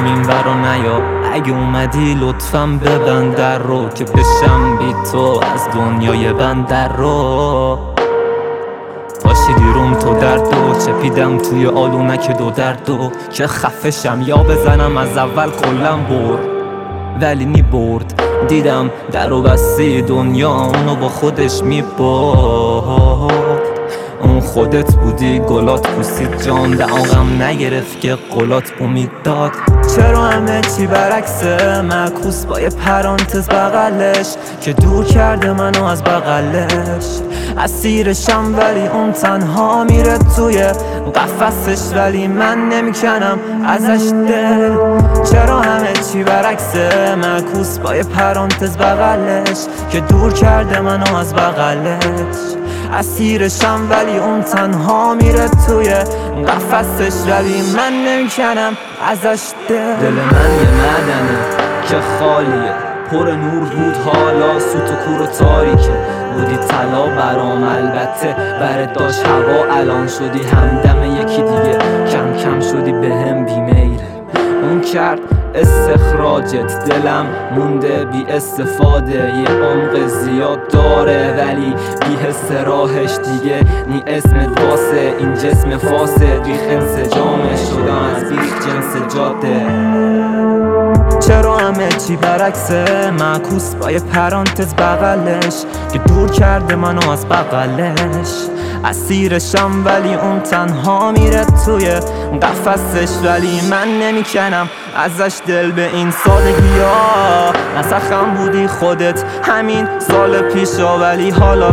برم این ورا نیا، اگه اومدی لطفاً ببند در رو که بشم بی تو از دنیای بندر رو. باشیدی روم تو درد و چپیدم توی آلونک دو درد و که خفشم یا بزنم از اول کلم برد، ولی می برد. دیدم در و بسته دنیا اونو با خودش می برد. اون خودت بودی گلات پوسید جان، دعاقم نگرفت که قلات امید داد. چرا همه چی برعکس معکوس با یه پرانتز بغلش که دور کرده منو از بغلش. اسیرشم ولی اون تنها میره توی قفسش، ولی من نمیکنم ازش دل. چرا همه چی برعکس معکوس با یه پرانتز بغلش که دور کرده منو از بغلش. اسیرشم ولی اون تنها میره توی قفسش، ولی من نمیکنم ازش دل من یه معدنه که خالیه، پر نور بود حالا سوت و کور و تاریکه. بودی طلا برام البته برات داشت هوا، الان شدی همدم یکی دیگه، کم کم شدی بهم بیمیره. اون کرد استخراجت، دلم مونده بی استفاده، یه عمق زیاد داره ولی بی حس راهش دیگه نی اسمت واسه این جسم فاسد. ریخ انسجامش شدم از بیخ جنس جاده. چرا همه چی برعکس معکوس با یه پرانتز بغلش که دور کرده منو از بغلش. اسیرشم ولی اون تنها میره توی قفسش، ولی من نمیکنم ازش دل به این سادگی ها. نسخم بودی خودت همین سال پیشا، ولی حالا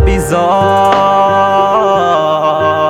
بیزار.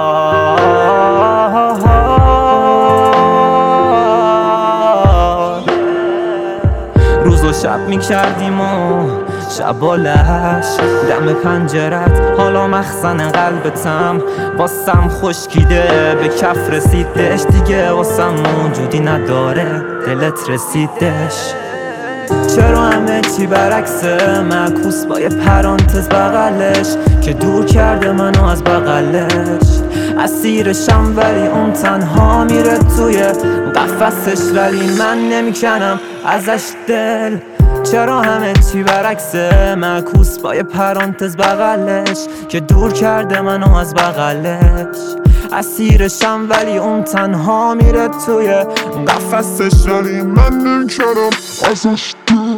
روز و شب میکردیم و شبالش دم پنجرت، حالا مخزن قلبتم واسم خشکیده، به کف رسیدش دیگه واسم موجودی نداره، دلت رسیدش. چرا همه چی برعکس معکوس با یه پرانتز بغلش که دور کرده منو از بغلش. اسیرشم ولی اون تنها میره توی قفسش، ولی من نمیکنم ازش دل. چرا همه چی برعکس معکوس با یه پرانتز بغلش که دور کرده منو از بغلش. اسیرشم ولی اون تنها میره توی قفسش، ولی من نمیکنم ازش دل.